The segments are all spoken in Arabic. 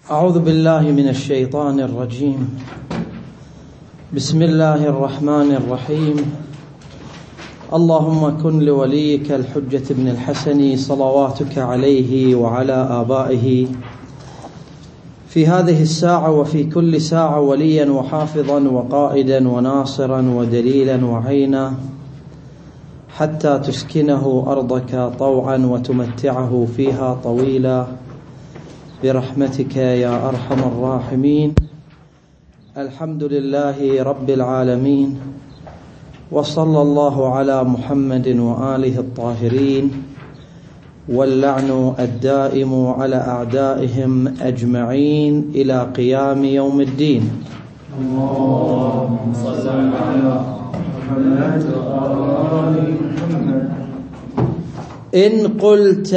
أعوذ بالله من الشيطان الرجيم. بسم الله الرحمن الرحيم. اللهم كن لوليك الحجة ابن الحسن صلواتك عليه وعلى آبائه في هذه الساعة وفي كل ساعة وليا وحافظا وقائدا وناصرا ودليلا وعينا، حتى تسكنه أرضك طوعا وتمتعه فيها طويلا برحمتك يا أرحم الراحمين. الحمد لله رب العالمين، وصلى الله على محمد وآله الطاهرين، واللعن الدائم على أعدائهم أجمعين إلى قيام يوم الدين. اللهم صل على محمد وآل محمد. إن قلت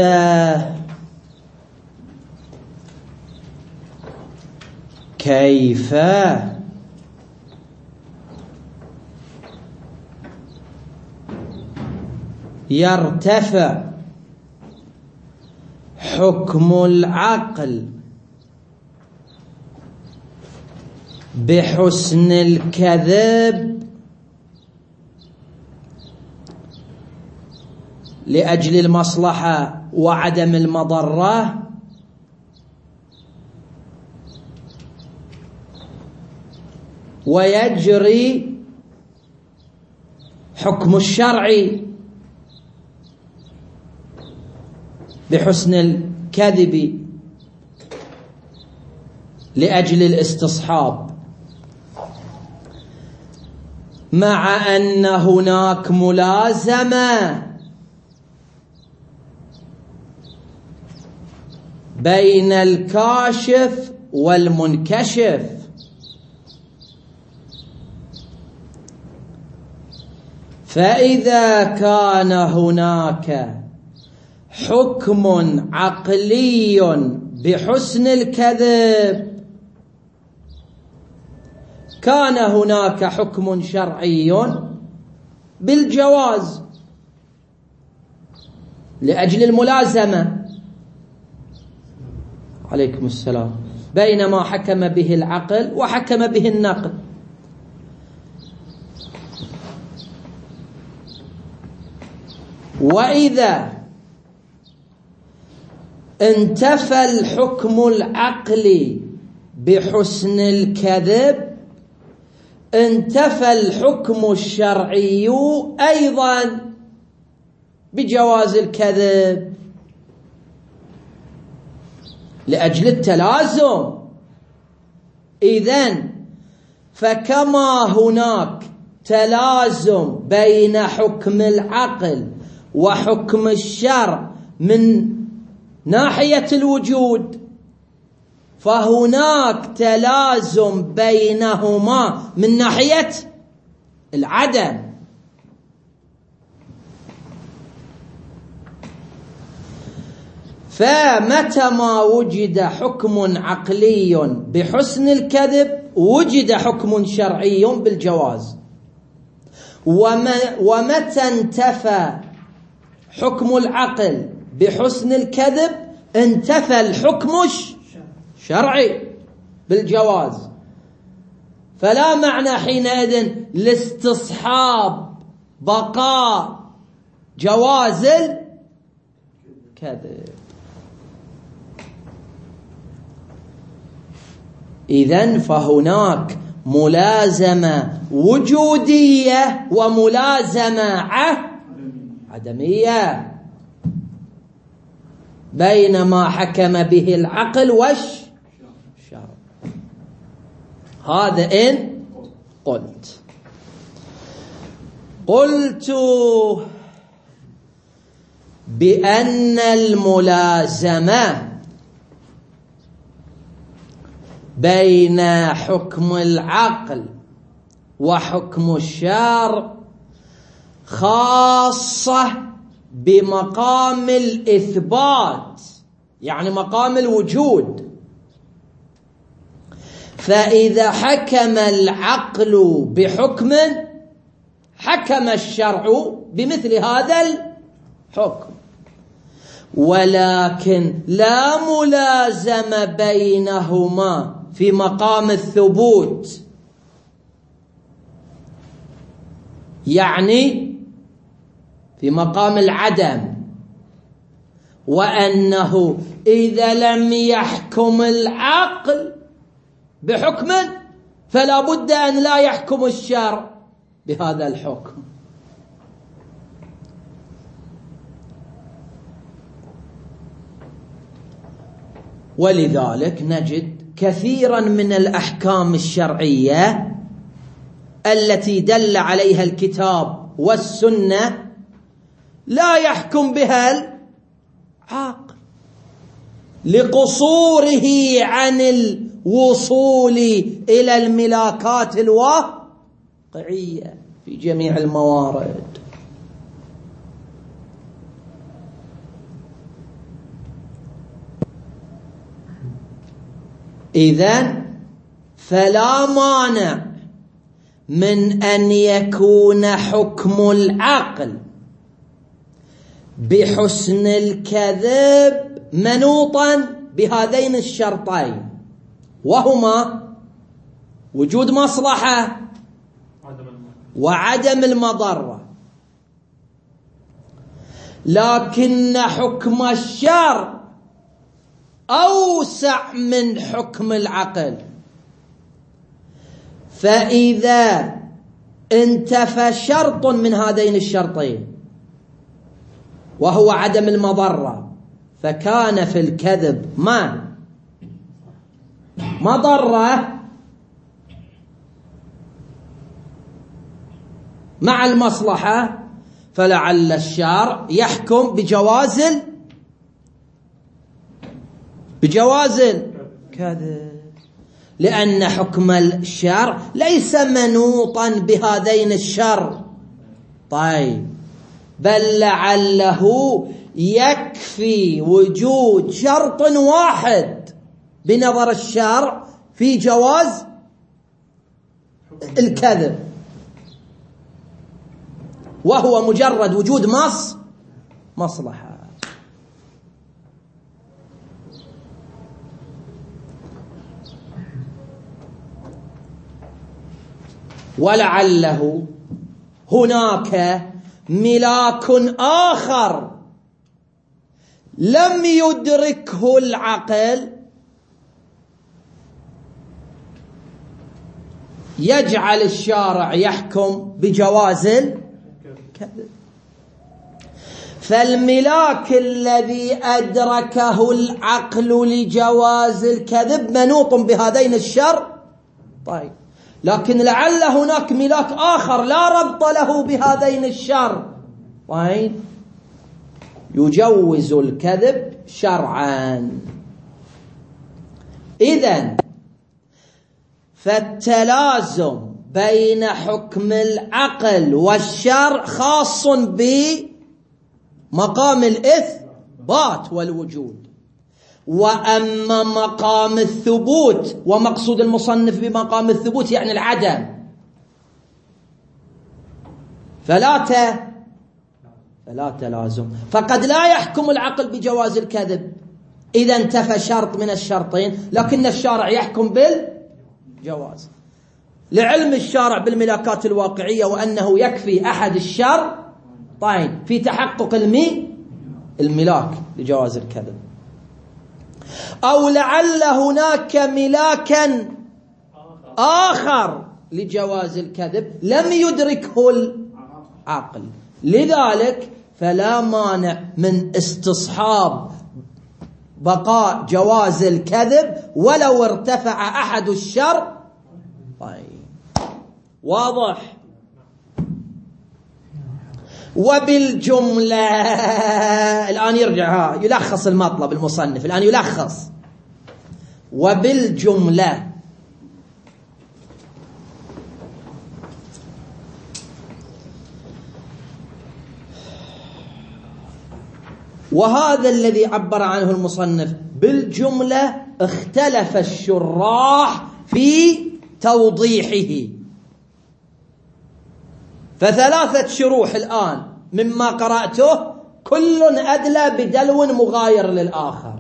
كيف يرتفع حكم العقل بحسن الكذب لأجل المصلحة وعدم المضرة، ويجري حكم الشرع بحسن الكذب لأجل الاستصحاب، مع أن هناك ملازمة بين الكاشف والمنكشف. فإذا كان هناك حكم عقلي بحسن الكذب، كان هناك حكم شرعي بالجواز لأجل الملازمة. عليكم السلام. بينما حكم به العقل وحكم به النقل. وإذا انتفى الحكم العقلي بحسن الكذب، انتفى الحكم الشرعي أيضا بجواز الكذب لأجل التلازم. إذن فكما هناك تلازم بين حكم العقل وحكم الشرع من ناحية الوجود، فهناك تلازم بينهما من ناحية العدم. فمتى ما وجد حكم عقلي بحسن الكذب، وجد حكم شرعي بالجواز. ومتى انتفى حكم العقل بحسن الكذب، انتفى الحكم الشرعي بالجواز. فلا معنى حينئذ لاستصحاب بقاء جواز الكذب. إذن فهناك ملازمة وجودية وملازمة عدمية بين ما حكم به العقل والشرع. هذا إن قلت بأن الملازمة بين حكم العقل وحكم الشرع خاصة بمقام الإثبات، يعني مقام الوجود. فإذا حكم العقل بحكم، حكم الشرع بمثل هذا الحكم. ولكن لا ملازمة بينهما في مقام الثبوت، يعني في مقام العدم، وأنه إذا لم يحكم العقل بحكم فلا بد أن لا يحكم الشرع بهذا الحكم. ولذلك نجد كثيرا من الأحكام الشرعية التي دل عليها الكتاب والسنة لا يحكم بها العقل لقصوره عن الوصول إلى الملاكات الواقعية في جميع الموارد. إذن فلا مانع من أن يكون حكم العقل بحسن الكذب منوطا بهذين الشرطين، وهما وجود مصلحة وعدم المضرة. لكن حكم الشرع أوسع من حكم العقل، فإذا انتفى شرط من هذين الشرطين وهو عدم المضرة، فكان في الكذب ما مضرة مع المصلحة، فلعل الشارع يحكم بجواز الكذب، لأن حكم الشرع ليس منوطا بهذين الشرط. طيب، بل لعله يكفي وجود شرط واحد بنظر الشرع في جواز الكذب، وهو مجرد وجود مصلحة. ولعله هناك ملاك آخر لم يدركه العقل يجعل الشارع يحكم بجواز الكذب. فالملاك الذي أدركه العقل لجواز الكذب منوط بهذين الشر. طيب، لكن لعل هناك ملاك آخر لا ربط له بهذين الشر، طيب، يجوز الكذب شرعا. إذن فالتلازم بين حكم العقل والشرع خاص بمقام الإثبات والوجود، وأما مقام الثبوت، ومقصود المصنف بمقام الثبوت يعني العدم، فلا تلازم. فقد لا يحكم العقل بجواز الكذب إذا انتفى شرط من الشرطين، لكن الشارع يحكم بالجواز لعلم الشارع بالملاكات الواقعية، وأنه يكفي أحد الشر طيب في تحقق الملاك لجواز الكذب. أو لعل هناك ملاكا آخر لجواز الكذب لم يدركه العقل، لذلك فلا مانع من استصحاب بقاء جواز الكذب ولو ارتفع أحد الشر. طيب، واضح؟ وبالجملة الآن يرجع يلخص المطلب المصنف، الآن يلخص. وبالجملة وهذا الذي عبر عنه المصنف بالجملة اختلف الشراح في توضيحه، فثلاثة شروح الآن مما قرأته كل أدلى بدلو مغاير للآخر.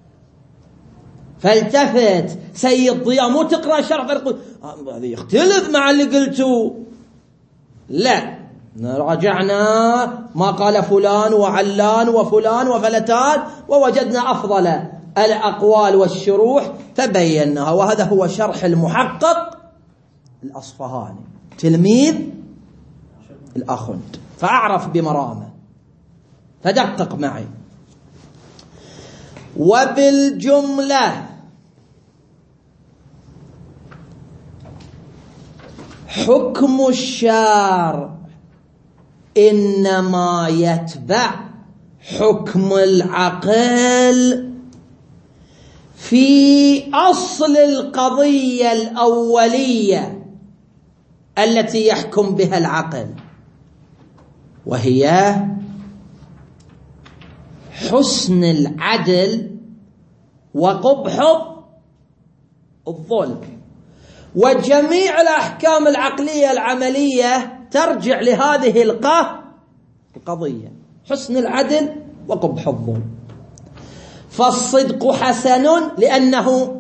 فالتفت سيد ضياء، مو تقرأ شرح فرق هذا يختلف مع اللي قلته، لا، راجعنا ما قال فلان وعلان وفلان وفلتان ووجدنا أفضل الأقوال والشروح فبيناها. وهذا هو شرح المحقق الأصفهاني تلميذ الأخند، فأعرف بمرامه، فدقق معي. وبالجملة حكم الشارع إنما يتبع حكم العقل في أصل القضية الأولية التي يحكم بها العقل، وهي حسن العدل وقبح الظلم. وجميع الأحكام العقلية العملية ترجع لهذه القضية، حسن العدل وقبح الظلم. فالصدق حسن لأنه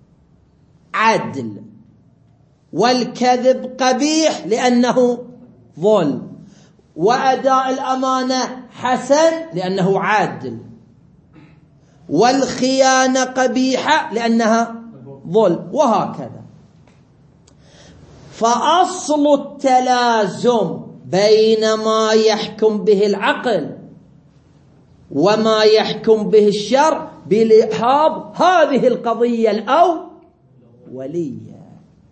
عدل، والكذب قبيح لأنه ظلم، وأداء الأمانة حسن لأنه عادل، والخيانة قبيحة لأنها ظلم، وهكذا. فأصل التلازم بين ما يحكم به العقل وما يحكم به الشرع بلحاظ هذه القضية الأولية،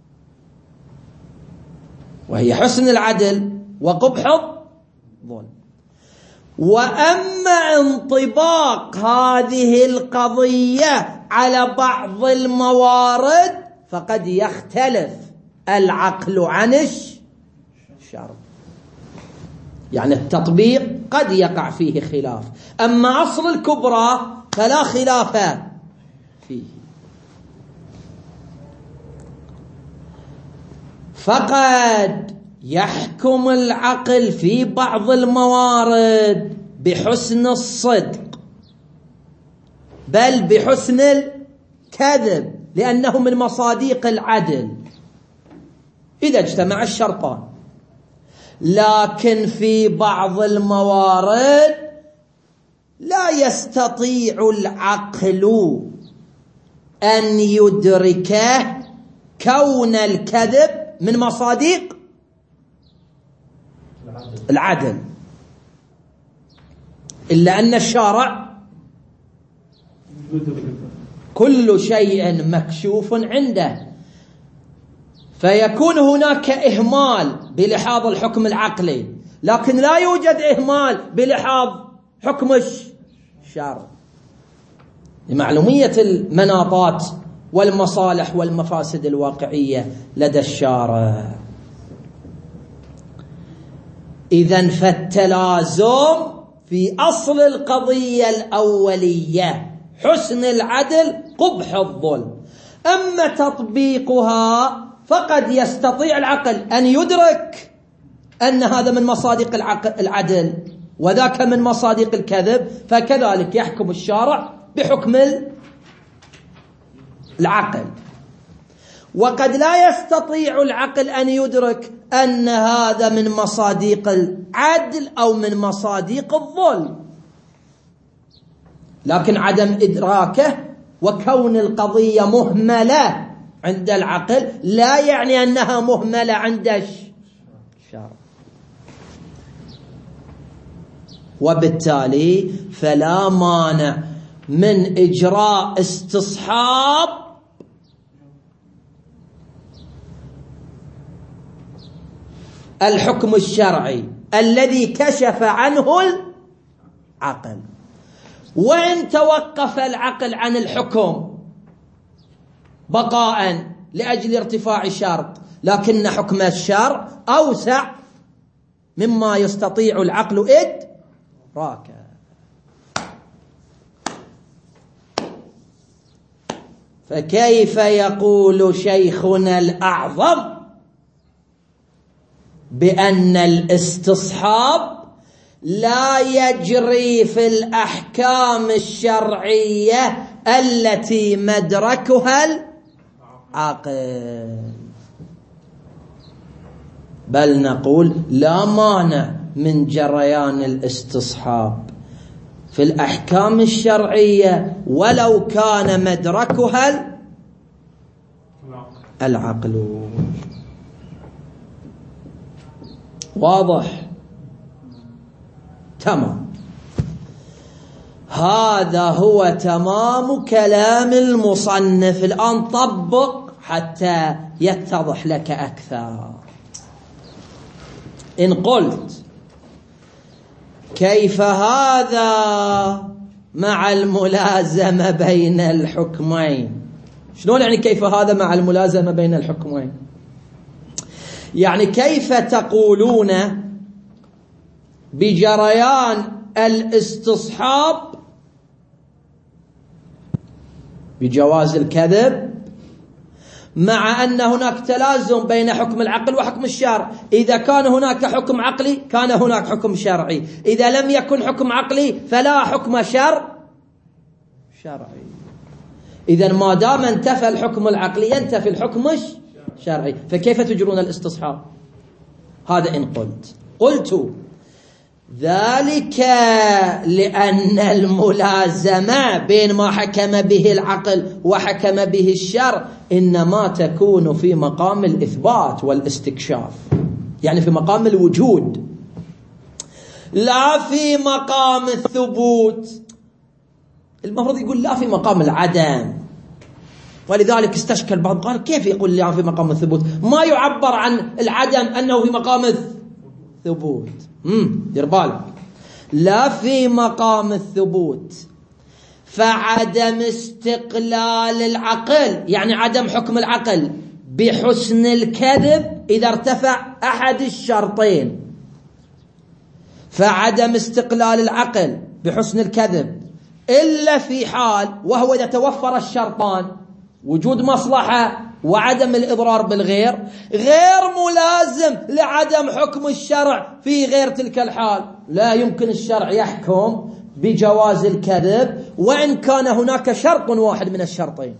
وهي حسن العدل وقبح الظلم. وأما انطباق هذه القضية على بعض الموارد فقد يختلف العقل عن الشرع، يعني التطبيق قد يقع فيه خلاف، أما أصل الكبرى فلا خلاف فيه. فقد يحكم العقل في بعض الموارد بحسن الصدق، بل بحسن الكذب، لأنه من مصادق العدل إذا اجتمع الشرطان. لكن في بعض الموارد لا يستطيع العقل أن يدرك كون الكذب من مصادق العدل، إلا أن الشارع كل شيء مكشوف عنده، فيكون هناك إهمال بلحاظ الحكم العقلي، لكن لا يوجد إهمال بلحاظ حكم الشرع، لمعلومية المناطات والمصالح والمفاسد الواقعية لدى الشارع. إذن فالتلازم في أصل القضية الأولية حسن العدل قبح الظلم. أما تطبيقها فقد يستطيع العقل أن يدرك أن هذا من مصادق العدل وذاك من مصادق الكذب، فكذلك يحكم الشارع بحكم العقل. وقد لا يستطيع العقل أن يدرك أن هذا من مصادق العدل أو من مصادق الظلم، لكن عدم إدراكه وكون القضية مهملة عند العقل لا يعني أنها مهملة عند الشرع. وبالتالي فلا مانع من إجراء استصحاب الحكم الشرعي الذي كشف عنه العقل. وإن توقف العقل عن الحكم بقاء لأجل ارتفاع شرط، لكن حكم الشرع أوسع مما يستطيع العقل إدراكه. فكيف يقول شيخنا الأعظم بأن الاستصحاب لا يجري في الأحكام الشرعية التي مدركها العقل، بل نقول لا مانع من جريان الاستصحاب في الأحكام الشرعية ولو كان مدركها العقل. واضح؟ تمام. هذا هو تمام كلام المصنف. الآن طبق حتى يتضح لك أكثر. إن قلت كيف هذا مع الملازمة بين الحكمين؟ شلون يعني كيف هذا مع الملازمة بين الحكمين؟ يعني كيف تقولون بجريان الاستصحاب بجواز الكذب مع أن هناك تلازم بين حكم العقل وحكم الشرع؟ إذا كان هناك حكم عقلي كان هناك حكم شرعي، إذا لم يكن حكم عقلي فلا حكم شرعي. إذا ما دام انتفى الحكم العقلي ينتفي الحكم الشرعي، فكيف تجرون الاستصحاب؟ هذا إن قلت ذلك لأن الملازمة بين ما حكم به العقل وحكم به الشرع إنما تكون في مقام الإثبات والاستكشاف، يعني في مقام الوجود لا في مقام الثبوت. المفروض يقول لا في مقام العدم، ولذلك استشكل بعض قال كيف يقول لي في مقام الثبوت؟ ما يعبر عن العدم أنه في مقام الثبوت. دير بالك، لا في مقام الثبوت، فعدم استقلال العقل يعني عدم حكم العقل بحسن الكذب إذا ارتفع أحد الشرطين، فعدم استقلال العقل بحسن الكذب إلا في حال وهو إذا توفر الشرطان وجود مصلحة وعدم الإضرار بالغير، غير ملازم لعدم حكم الشرع في غير تلك الحال. لا يمكن الشرع يحكم بجواز الكذب وإن كان هناك شرط واحد من الشرطين.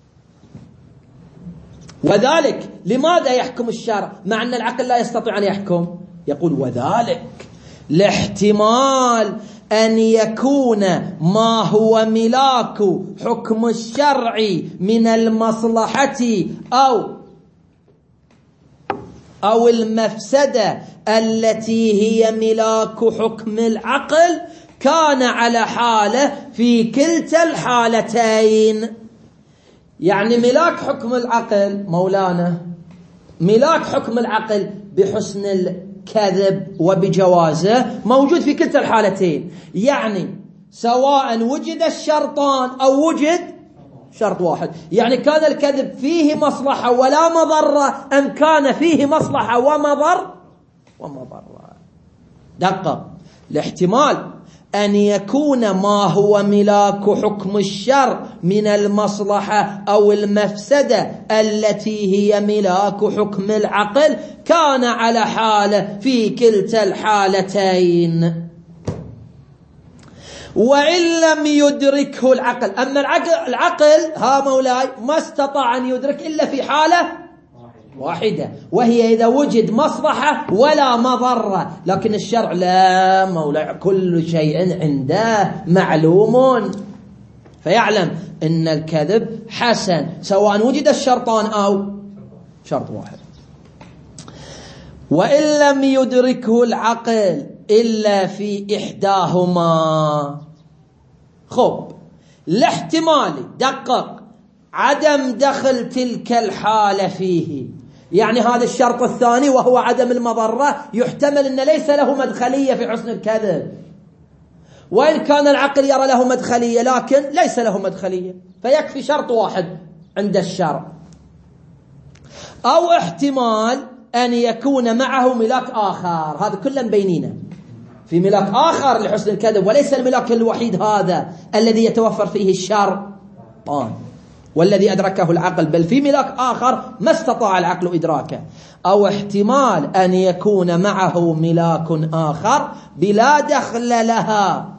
وذلك لماذا يحكم الشرع مع أن العقل لا يستطيع أن يحكم؟ يقول وذلك لاحتمال أن يكون ما هو ملاك حكم الشرع من المصلحة أو المفسدة التي هي ملاك حكم العقل كان على حالة في كلتا الحالتين. يعني ملاك حكم العقل مولانا، ملاك حكم العقل بحسن الكذب وبجوازه موجود في كلتا الحالتين، يعني سواء وجد الشرطان أو وجد شرط واحد. يعني كان الكذب فيه مصلحة ولا مضرة أم كان فيه مصلحة ومضرة؟ دقق، لاحتمال أن يكون ما هو ملاك حكم الشرع من المصلحة أو المفسدة التي هي ملاك حكم العقل كان على حالة في كلتا الحالتين وإن لم يدركه العقل. أما العقل ها مولاي ما استطاع أن يدرك إلا في حالة واحدة، وهي إذا وجد مصلحة ولا مضرة. لكن الشرع لا مولاي، كل شيء عنده معلوم، فيعلم أن الكذب حسن سواء وجد الشرطان أو شرط واحد. وإن لم يدركه العقل إلا في إحداهما. خب، لاحتمال دقق عدم دخل تلك الحالة فيه، يعني هذا الشرط الثاني وهو عدم المضرة يحتمل أن ليس له مدخلية في حسن الكذب، وإن كان العقل يرى له مدخلية لكن ليس له مدخلية، فيكفي شرط واحد عند الشرع. أو احتمال أن يكون معه ملاك آخر، هذا كله مبينينه، في ملاك آخر لحسن الكذب وليس الملاك الوحيد هذا الذي يتوفر فيه الشرطان. والذي أدركه العقل، بل في ملاك آخر ما استطاع العقل إدراكه، أو احتمال أن يكون معه ملاك آخر بلا دخل لها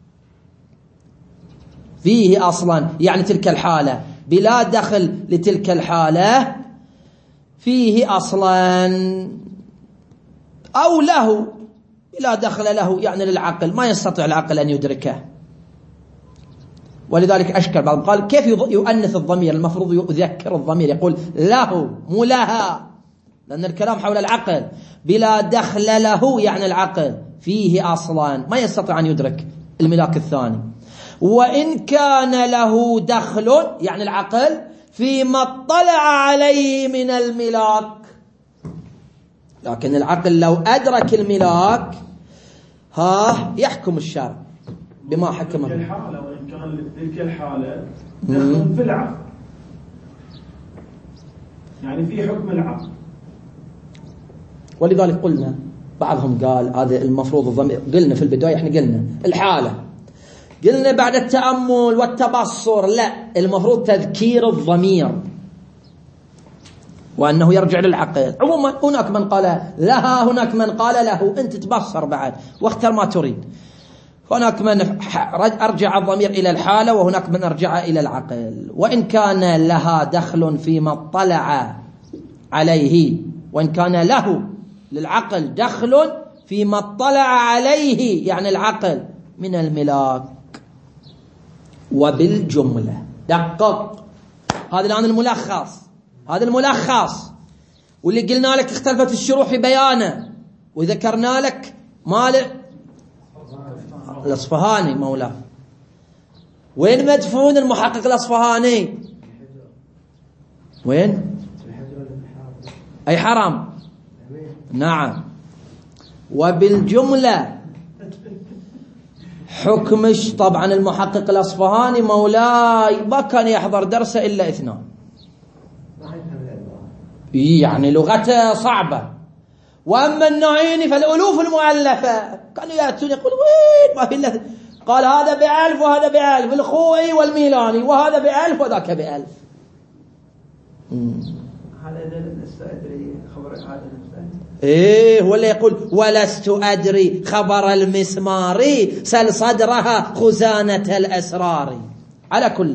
فيه أصلا، يعني تلك الحالة بلا دخل لتلك الحالة فيه أصلا، أو له بلا دخل له، يعني للعقل ما يستطيع العقل أن يدركه. ولذلك أشكل بعضهم قال كيف يؤنث الضمير، المفروض يذكر الضمير يقول له مو لها، لأن الكلام حول العقل. بلا دخل له يعني العقل فيه أصلا ما يستطيع أن يدرك الملاك الثاني. وإن كان له دخل يعني العقل فيما اطلع عليه من الملاك، لكن العقل لو أدرك الملاك يحكم الشرع بما حكمه. تلك الحالة وإن كان تلك الحالة دخل في العقل، يعني في حكم العقل. ولذلك قلنا بعضهم قال هذا المفروض الضمير، قلنا في البداية احنا قلنا الحالة، قلنا بعد التأمل والتبصر لا، المفروض تذكير الضمير وأنه يرجع للعقل. عموما هناك من قال لها، هناك من قال له، أنت تبصر بعد واختر ما تريد. هناك من أرجع الضمير إلى الحالة، وهناك من أرجع إلى العقل. وإن كان لها دخل فيما اطلع عليه، وإن كان له للعقل دخل فيما اطلع عليه يعني العقل من الملاك. وبالجملة دقق، هذا الآن الملخص، هذا الملخص، واللي قلنا لك اختلفت الشروح في بيانه، وذكرنا لك مالك الأصفهاني مولاه. وين مدفون المحقق الأصفهاني؟ وين؟ أي حرم؟ نعم. وبالجملة حكم طبعا المحقق الأصفهاني مولاي ما كان يحضر درسه إلا 2، يعني لغته صعبة. وأما النعيني فالألوف المؤلفة كانوا يأتون يقول وين ما في إلا، قال هذا ب1000 وهذا ب1000، الخوئي والميلاني، وهذا ب1000 وذاك ب1000. هذا لست أدري خبر هذا إيه، ولا يقول ولست أدري خبر المسمار، سل صدرها خزانة الأسرار. على كل،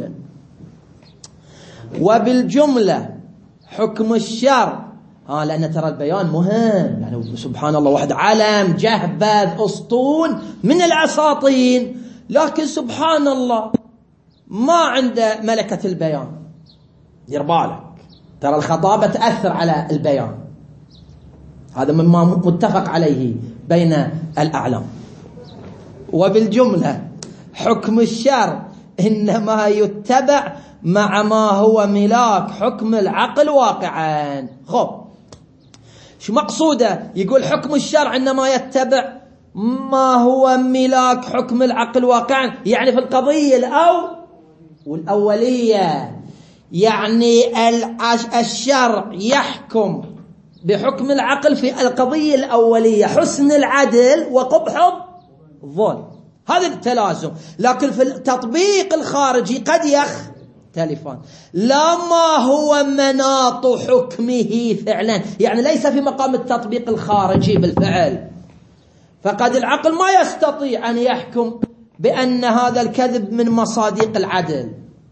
وبالجملة حكم الشر، لأن ترى البيان مهم، يعني سبحان الله واحد علم جهبذ أسطون من الأساطين، لكن سبحان الله ما عنده ملكة البيان. دير بالك، ترى الخطابة تأثر على البيان، هذا مما متفق عليه بين الأعلام. وبالجملة حكم الشر إنما يتبع مع ما هو ملاك حكم العقل واقعا. خب شو مقصوده؟ يقول حكم الشرع إنما يتبع ما هو ملاك حكم العقل واقعا، يعني في القضية والأولية، يعني الشرع يحكم بحكم العقل في القضية الأولية، حسن العدل وقبح الظلم، هذا التلازم. لكن في التطبيق الخارجي قد يختلفان، لا ما هو مناط حكمه فعلا، يعني ليس في مقام التطبيق الخارجي بالفعل، فقد العقل ما يستطيع أن يحكم بأن هذا الكذب من مصادق العدل،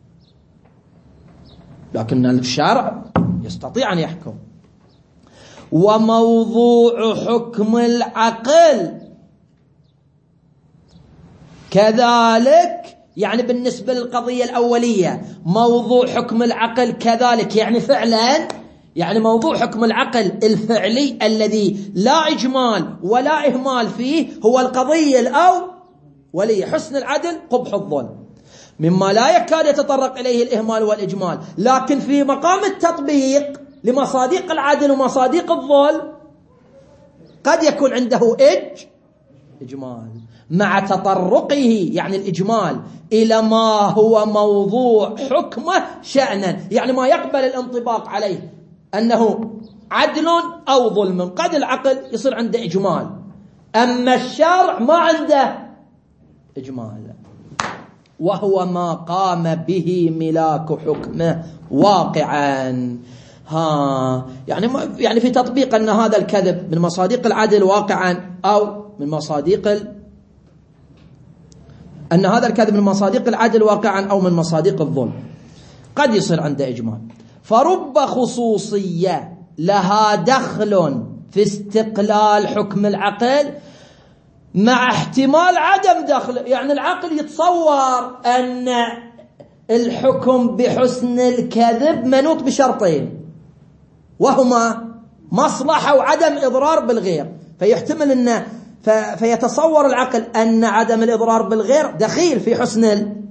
لكن الشرع يستطيع أن يحكم. وموضوع حكم العقل كذلك، يعني بالنسبة للقضية الأولية موضوع حكم العقل كذلك، يعني فعلا، يعني موضوع حكم العقل الفعلي الذي لا إجمال ولا إهمال فيه هو القضية الأولية، حسن العدل قبح الظلم، مما لا يكاد يتطرق إليه الإهمال والإجمال. لكن في مقام التطبيق لمصادق العدل ومصادق الظلم قد يكون عنده إجمال مع تطرقه، يعني الإجمال إلى ما هو موضوع حكمه شأنا، يعني ما يقبل الانطباق عليه أنه عدل أو ظلم، قد العقل يصير عنده إجمال، أما الشرع ما عنده إجمال. وهو ما قام به ملاك حكمه واقعا. يعني في تطبيق أن هذا الكذب من مصادق العدل واقعا، أو من مصادق أن هذا الكذب من مصادق العدل واقعا أو من مصادق الظلم، قد يصير عنده إجمال. فرب خصوصية لها دخل في استقلال حكم العقل مع احتمال عدم دخل. يعني العقل يتصور أن الحكم بحسن الكذب منوط بشرطين، وهما مصلحة وعدم إضرار بالغير، فيحتمل أن فيتصور العقل أن عدم الإضرار بالغير دخيل في حسن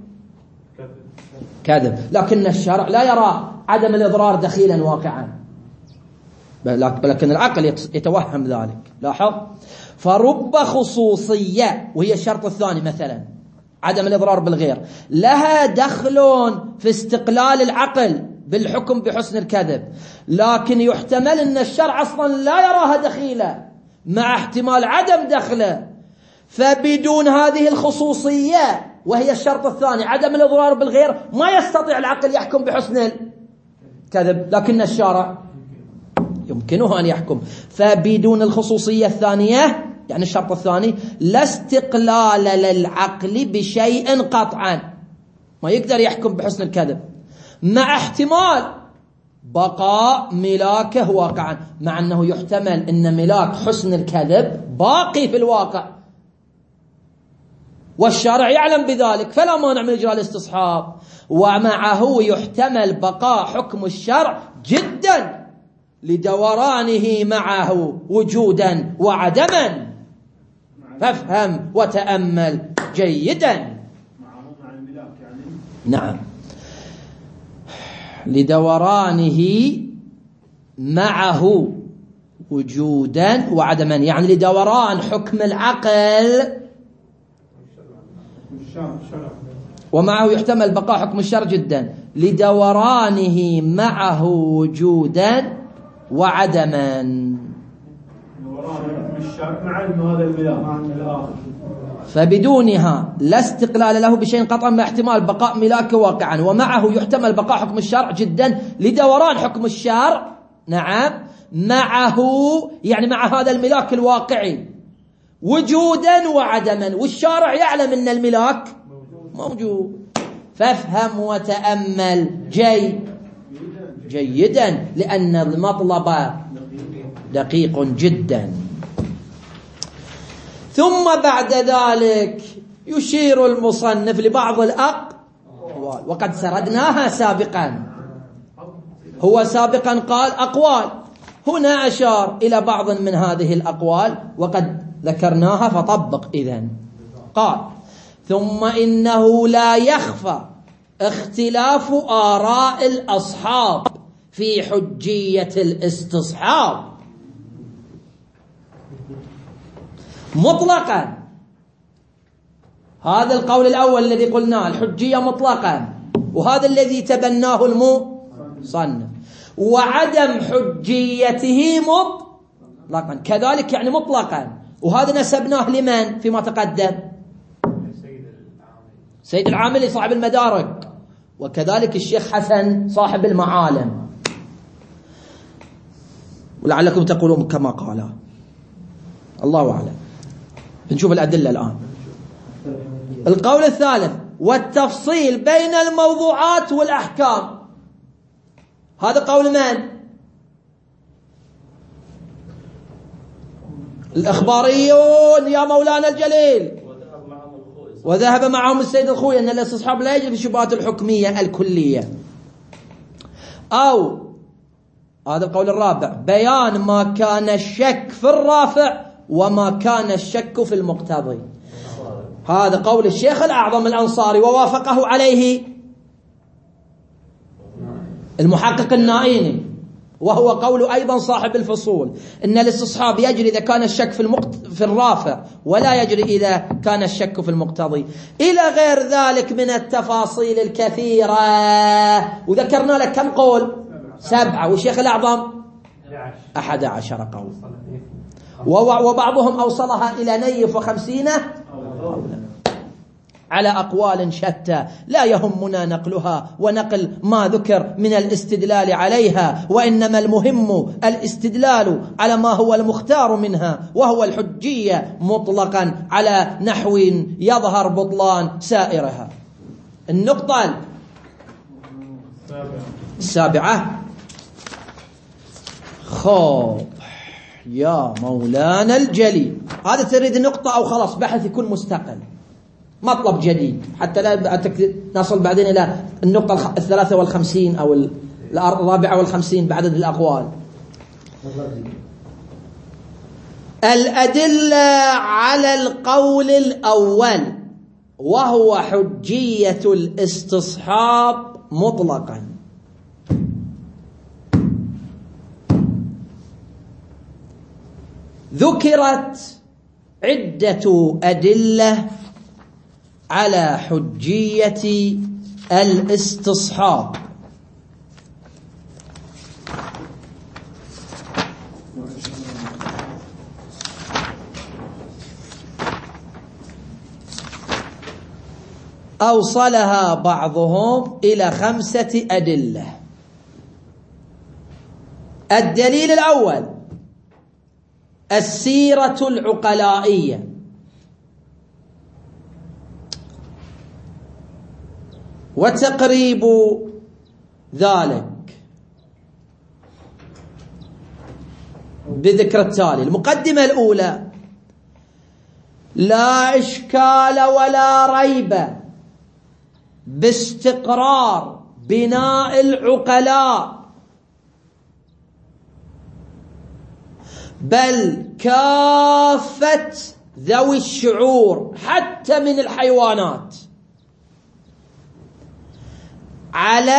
الكذب، لكن الشرع لا يرى عدم الإضرار دخيلا واقعا، لكن العقل يتوهم ذلك. لاحظ، فرب خصوصية وهي الشرط الثاني مثلا عدم الإضرار بالغير لها دخل في استقلال العقل بالحكم بحسن الكذب، لكن يحتمل أن الشرع أصلا لا يراها دخيلة مع احتمال عدم دخله، فبدون هذه الخصوصية وهي الشرط الثاني عدم الإضرار بالغير ما يستطيع العقل يحكم بحسن الكذب، لكن الشارع يمكنه أن يحكم. فبدون الخصوصية الثانية يعني الشرط الثاني لا استقلال للعقل بشيء قطعا، ما يقدر يحكم بحسن الكذب مع احتمال بقاء ملاكه واقعا، مع أنه يحتمل أن ملاك حسن الكذب باقي في الواقع والشارع يعلم بذلك، فلا مانع من إجراء الاستصحاب. ومعه يحتمل بقاء حكم الشرع جدا لدورانه معه وجودا وعدما. فافهم وتأمل جيدا. نعم، لدورانه معه وجودا وعدما، يعني لدوران حكم العقل ومعه يحتمل بقاء حكم الشرع جدا لدورانه معه وجودا وعدما. فبدونها لا استقلال له بشيء قطعا مع احتمال بقاء ملاكه واقعا، ومعه يحتمل بقاء حكم الشرع جدا لدوران حكم الشرع. نعم، معه يعني مع هذا الملاك الواقعي وجودا وعدما، والشارع يعلم أن الملاك موجود. فافهم وتأمل جيدا لأن المطلب دقيق جدا. ثم بعد ذلك يشير المصنف لبعض الأقوال وقد سردناها سابقا. هو سابقا قال أقوال، هنا أشار إلى بعض من هذه الأقوال وقد ذكرناها فطبق. إذن قال: ثم إنه لا يخفى اختلاف آراء الأصحاب في حجية الاستصحاب مطلقا. هذا القول الأول الذي قلناه الحجية مطلقا، وهذا الذي تبناه المصنف. وعدم حجيته مطلقا كذلك، يعني مطلقا، وهذا نسبناه لمن فيما تقدم؟ سيد العاملي صاحب المدارك، وكذلك الشيخ حسن صاحب المعالم، ولعلكم تقولون كما قال. الله أعلم. نشوف الأدلة الآن. القول الثالث: والتفصيل بين الموضوعات والأحكام. هذا قول من؟ الإخباريون يا مولانا الجليل. وذهب معهم السيد الخوي أن الاستصحاب لا يجري في الشبهات الحكمية الكلية. أو هذا القول الرابع: بيان ما كان الشك في الرافع وما كان الشك في المقتضي. هذا قول الشيخ الأعظم الأنصاري، ووافقه عليه المحقق النائيني، وهو قول أيضا صاحب الفصول، إن الاستصحاب يجري إذا كان الشك في الرافع ولا يجري إذا كان الشك في المقتضي، إلى غير ذلك من التفاصيل الكثيرة. وذكرنا لك كم قول؟ 7، والشيخ الأعظم 11 قول، وبعضهم أوصلها إلى 50 قولا. على أقوال شتى لا يهمنا نقلها ونقل ما ذكر من الاستدلال عليها، وإنما المهم الاستدلال على ما هو المختار منها وهو الحجية مطلقا على نحو يظهر بطلان سائرها. النقطة السابعة. خب يا مولانا الجليل، هذا تريد نقطة أو خلاص بحث يكون مستقل مطلب جديد حتى لا نصل بعدين إلى النقطة 53 أو 54 بعدد الأقوال. الأدلة على القول الأول وهو حجية الاستصحاب مطلقا. ذكرت عدة أدلة على حجية الاستصحاب. أوصلها بعضهم إلى 5 أدلة. الدليل الأول السيرة العقلائية، وتقريب ذلك بذكر التالي. المقدمة الأولى: لا إشكال ولا ريب باستقرار بناء العقلاء بل كافة ذوي الشعور حتى من الحيوانات على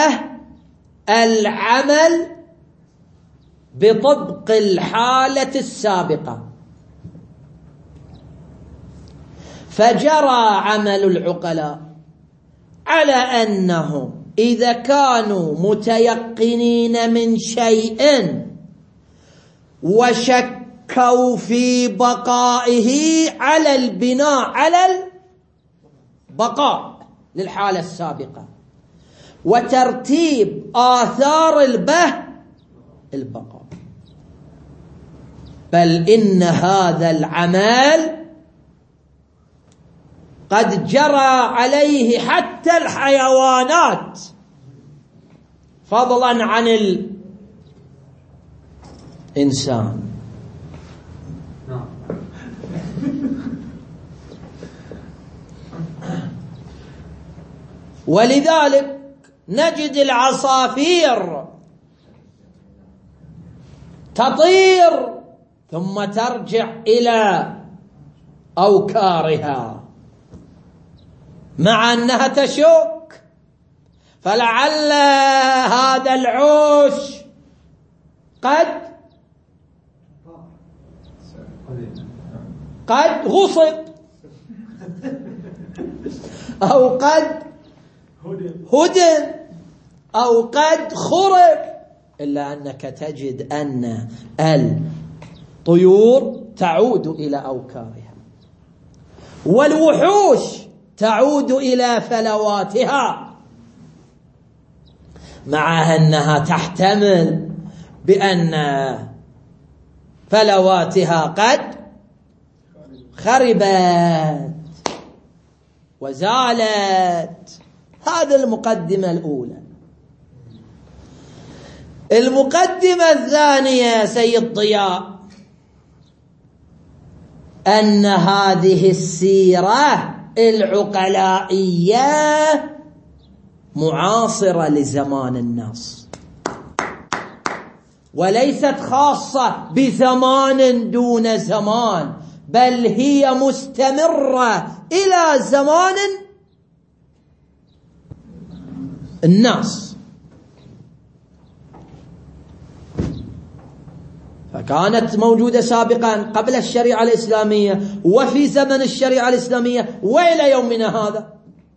العمل بطبق الحالة السابقة، فجرى عمل العقلاء على أنهم إذا كانوا متيقنين من شيء وشكوا في بقائه على البناء على البقاء للحالة السابقة وترتيب آثار البقاء، بل إن هذا العمل قد جرى عليه حتى الحيوانات فضلا عن الإنسان. ولذلك نجد العصافير تطير ثم ترجع إلى أوكارها مع أنها تشك، فلعل هذا العوش قد غصب أو قد هدم أو قد خرب، إلا أنك تجد أن الطيور تعود إلى أوكارها والوحوش تعود إلى فلواتها، مع أنها تحتمل بأن فلواتها قد خربت وزالت. هذه المقدمة الأولى. المقدمة الثانية سيد ضياء أن هذه السيرة العقلائية معاصرة لزمان الناس وليست خاصة بزمان دون زمان، بل هي مستمرة إلى زمان الناس. فكانت موجودة سابقا قبل الشريعة الإسلامية وفي زمن الشريعة الإسلامية وإلى يومنا هذا،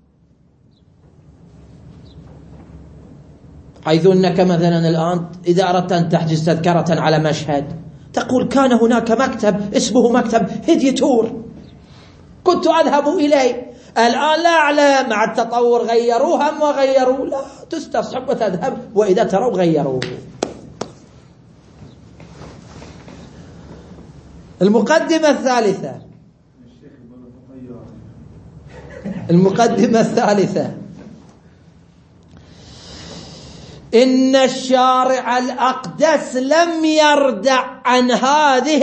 حيث أنك مثلا الآن إذا أردت أن تحجز تذكرة على مشهد تقول كان هناك مكتب اسمه مكتب هديتور كنت أذهب إليه الآن لا أعلم مع التطور غيروها أم وغيروا، لا تستصحب وتذهب وإذا تروا غيروه. المقدمة الثالثة، المقدمة الثالثة: إن الشارع الأقدس لم يردع عن هذه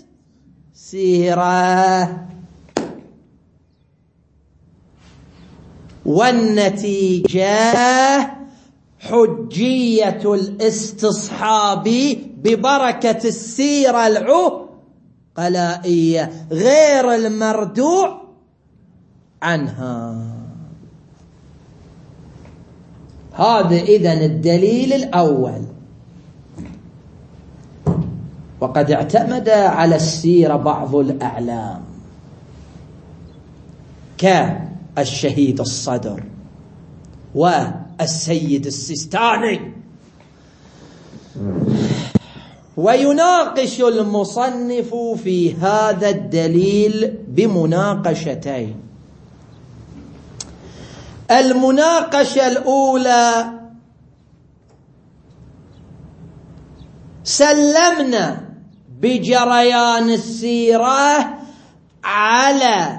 السيرة، والنتيجة حجية الاستصحاب ببركة السيرة العقلائية غير المردوع عنها. هذا إذن الدليل الأول. وقد اعتمد على السيرة بعض الأعلام كالشهيد الصدر والسيد السيستاني، ويناقش المصنف في هذا الدليل بمناقشتين. المناقشة الأولى: سلمنا بجريان السيرة على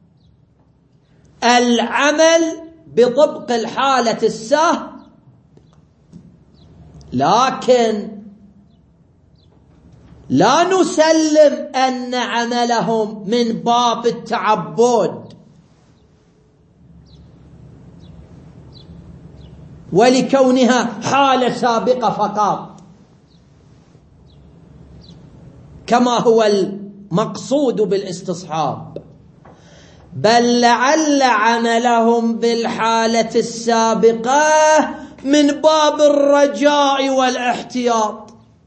العمل بطبق الحالة السابقة، لكن لا نسلم أن عملهم من باب التعبد ولكونها حالة سابقة فقط كما هو المقصود بالاستصحاب، بل لعل عملهم بالحالة السابقة من باب الرجاء والاحتياط،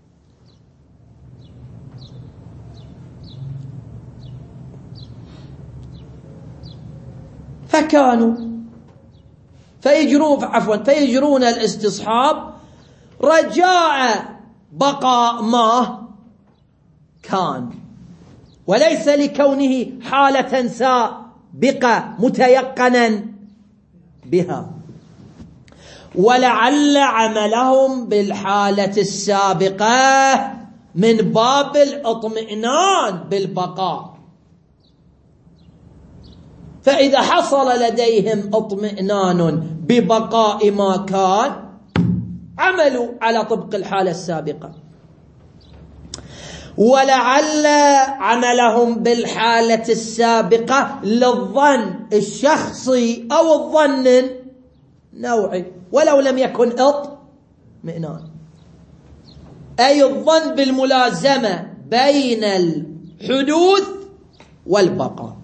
فيجرون الاستصحاب رجاء بقاء ما كان، وليس لكونه حالة سابقة متيقنا بها. ولعل عملهم بالحالة السابقة من باب الاطمئنان بالبقاء، فإذا حصل لديهم اطمئنان ببقاء ما كان عملوا على طبق الحالة السابقة. ولعل عملهم بالحالة السابقة للظن الشخصي أو الظن النوعي ولو لم يكن اطمئنان، أي الظن بالملازمة بين الحدوث والبقاء.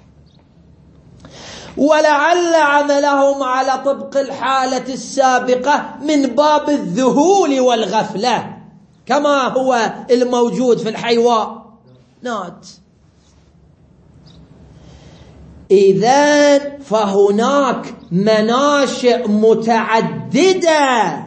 ولعل عملهم على طبق الحالة السابقة من باب الذهول والغفلة كما هو الموجود في الحيوانات. إذن فهناك مناشئ متعددة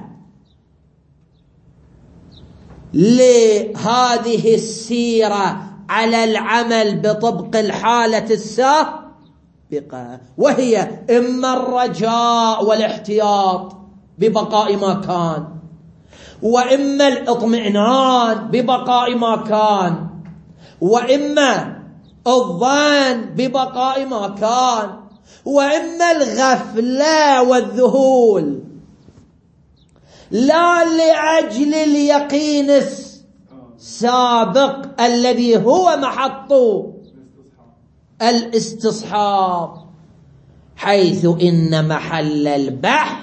لهذه السيرة على العمل بطبق الحالة السابقة، وهي إما الرجاء والاحتياط ببقاء ما كان، وإما الاطمئنان ببقاء ما كان، وإما الظن ببقاء ما كان، وإما الغفلة والذهول، لا لأجل اليقين السابق الذي هو محط الاستصحاب، حيث إن محل البحث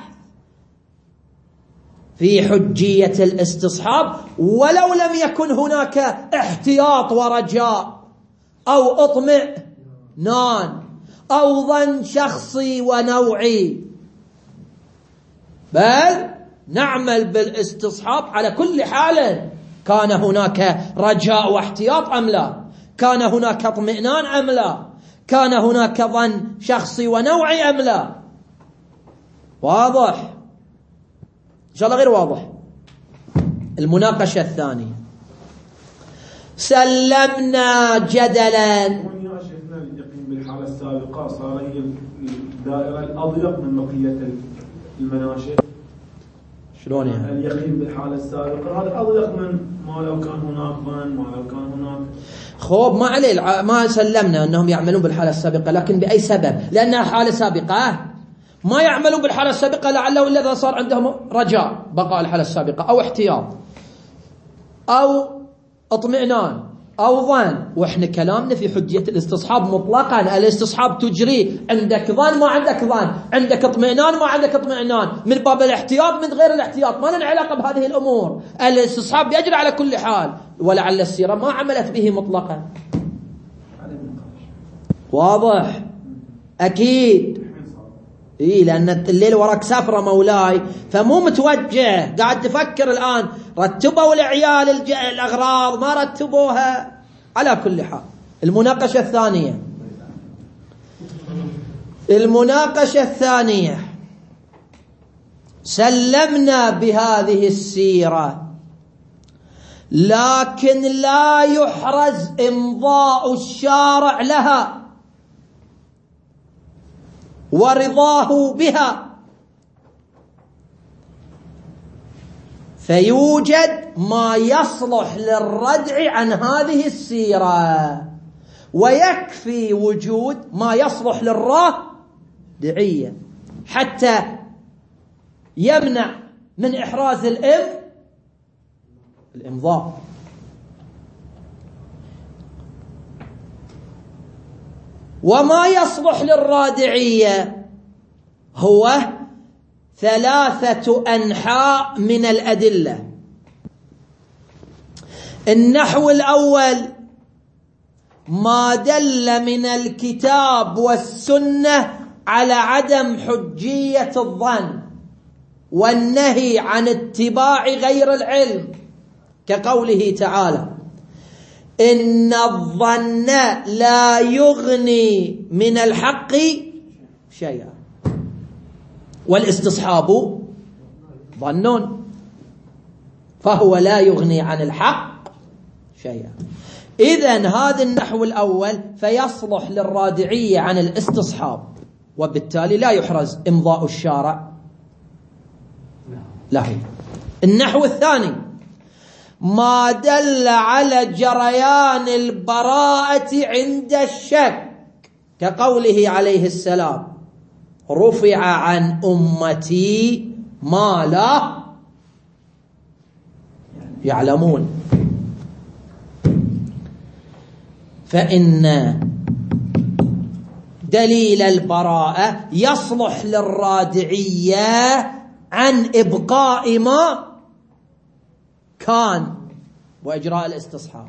في حجية الاستصحاب ولو لم يكن هناك احتياط ورجاء أو اطمئنان أو ظن شخصي ونوعي، بل نعمل بالاستصحاب على كل حال، كان هناك رجاء واحتياط أم لا، كان هناك اطمئنان أم لا، كان هناك ظن شخصي ونوعي أم لا. واضح؟ إن شاء الله غير واضح. المناقشة الثانية: سلمنا جدلا. شفنا اليقين بالحالة السابقة صار الدائرة الأضيق من بقية المناشئ. شلون يعني؟ اليقين بالحالة السابقة هذا أضيق من ما لو كان هناك ظن، ما لو كان هناك. خوب ما عليه، ما سلمنا أنهم يعملون بالحالة السابقة، لكن بأي سبب؟ لأنها حالة سابقة. ما يعملون بالحالة السابقة لعله إلا إذا صار عندهم رجاء بقاء الحالة السابقة أو احتياط أو اطمئنان أو ظن. وإحنا كلامنا في حجية الاستصحاب مطلقا. الاستصحاب تجري عندك ظن ما عندك ظن، عندك اطمئنان ما عندك اطمئنان، من باب الاحتياط من غير الاحتياط، ما لنا علاقة بهذه الأمور. الاستصحاب يجري على كل حال، ولعل السيرة ما عملت به مطلقا. واضح؟ أكيد. إيه، لأن الليل وراك سفرة مولاي، فمو متوجه، قاعد تفكر الآن. رتبوا العيال الأغراض ما رتبوها. على كل حال المناقشة الثانية سلمنا بهذه السيرة، لكن لا يحرز إمضاء الشارع لها ورضاه بها، فيوجد ما يصلح للردع عن هذه السيرة، ويكفي وجود ما يصلح للرادعية حتى يمنع من إحراز الإمضاء. وما يصلح للرادعية هو 3 أنحاء من الأدلة. النحو الأول ما دل من الكتاب والسنة على عدم حجية الظن والنهي عن اتباع غير العلم، كقوله تعالى: إن الظن لا يغني من الحق شيئا، والاستصحاب ظن، فهو لا يغني عن الحق شيئا. إذن هذا النحو الأول فيصلح للرادعية عن الاستصحاب، وبالتالي لا يحرز إمضاء الشارع له. النحو الثاني ما دل على جريان البراءة عند الشك، كقوله عليه السلام: رفع عن أمتي ما لا يعلمون. فإن دليل البراءة يصلح للرادعية عن إبقاء ما كان وإجراء الاستصحاب.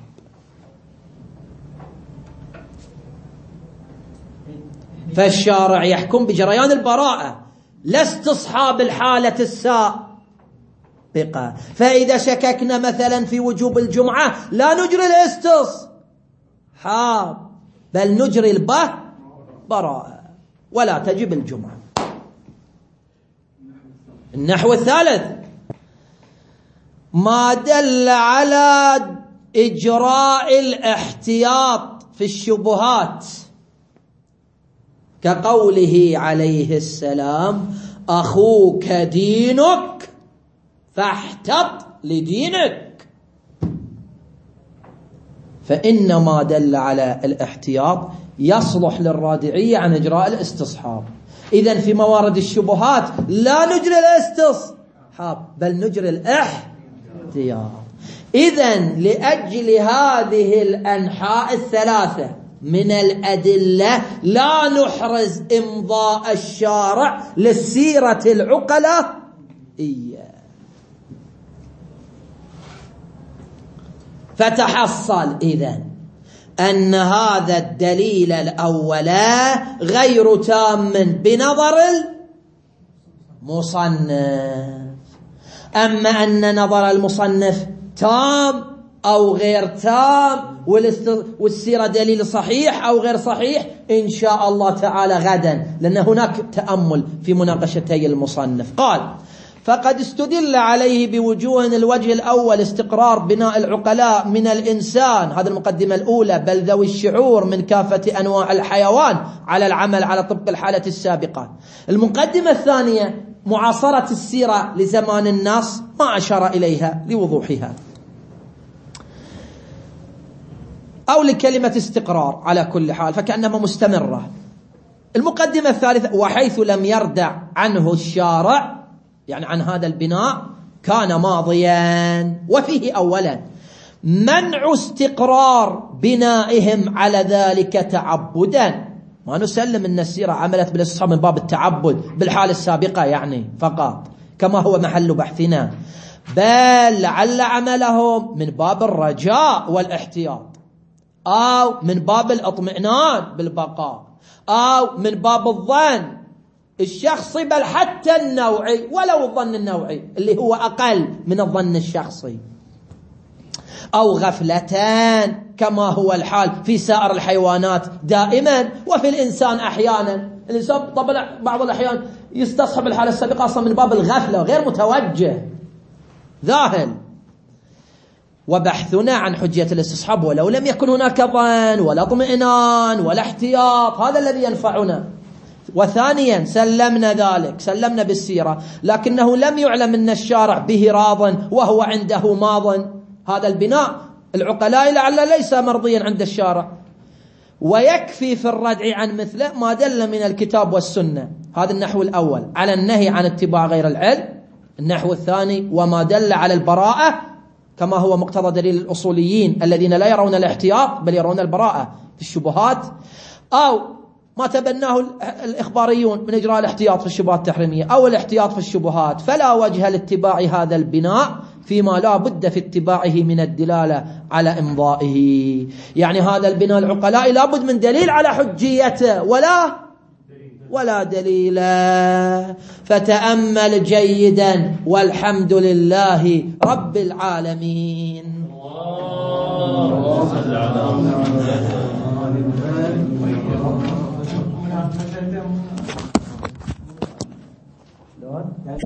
فالشارع يحكم بجريان البراءة لا استصحاب الحالة السابقة. فإذا شككنا مثلا في وجوب الجمعة لا نجري الاستصحاب، بل نجري البراءة ولا تجب الجمعة. النحو الثالث ما دل على إجراء الاحتياط في الشبهات، كقوله عليه السلام: أخوك دينك فاحتط لدينك. فإن ما دل على الاحتياط يصلح للرادعية عن إجراء الاستصحاب. إذن في موارد الشبهات لا نجري الاستصحاب بل نجري الاحتياط. إذن لأجل هذه الأنحاء الثلاثة من الأدلة لا نحرز إمضاء الشارع للسيرة العقلة فتحصل إذن أن هذا الدليل الأول غير تام بنظر المصنف. أما أن نظر المصنف تام أو غير تام والسيرة دليل صحيح أو غير صحيح إن شاء الله تعالى غدا، لأن هناك تأمل في مناقشتي المصنف. قال: فقد استدل عليه بوجوه. الوجه الأول استقرار بناء العقلاء من الإنسان، هذه المقدمة الأولى، بل ذوي الشعور من كافة أنواع الحيوان على العمل على طبق الحالة السابقة. المقدمة الثانية معاصرة السيرة لزمان الناس ما أشار إليها لوضوحها أو لكلمة استقرار على كل حال، فكأنما مستمرة. المقدمة الثالثة وحيث لم يردع عنه الشارع، يعني عن هذا البناء، كان ماضيا. وفيه أولا منع استقرار بنائهم على ذلك تعبدا. ما نسلم أن السيرة عملت بالاستصحاب من باب التعبد بالحال السابقة يعني فقط كما هو محل بحثنا، بل لعل عملهم من باب الرجاء والاحتياط، أو من باب الاطمئنان بالبقاء، أو من باب الظن الشخصي، بل حتى النوعي، ولو الظن النوعي اللي هو أقل من الظن الشخصي، أو غفلتان كما هو الحال في سائر الحيوانات دائما وفي الإنسان أحيانا. الإنسان طبعا بعض الأحيان يستصحب الحالة السابقة أصلا من باب الغفلة، غير متوجه ذاهل. وبحثنا عن حجية الاستصحاب ولو لم يكن هناك ظن ولا اطمئنان ولا احتياط، هذا الذي ينفعنا. وثانيا سلمنا ذلك، سلمنا بالسيرة، لكنه لم يعلم أن الشارع به راض وهو عنده ماض. هذا البناء العقلاء لعل ليس مرضيا عند الشارع. ويكفي في الردع عن مثله ما دل من الكتاب والسنة. هذا النحو الأول على النهي عن اتباع غير العلم. النحو الثاني وما دل على البراءة كما هو مقتضى دليل الأصوليين الذين لا يرون الاحتياط بل يرون البراءة في الشبهات، أو ما تبناه الإخباريون من إجراء الاحتياط في الشبهات التحريمية أو الاحتياط في الشبهات. فلا وجه لاتباع هذا البناء فيما لا بد في اتباعه من الدلالة على إمضائه. يعني هذا البناء العقلاء لا بد من دليل على حجيته ولا دليل. فتأمل جيدا والحمد لله رب العالمين. الله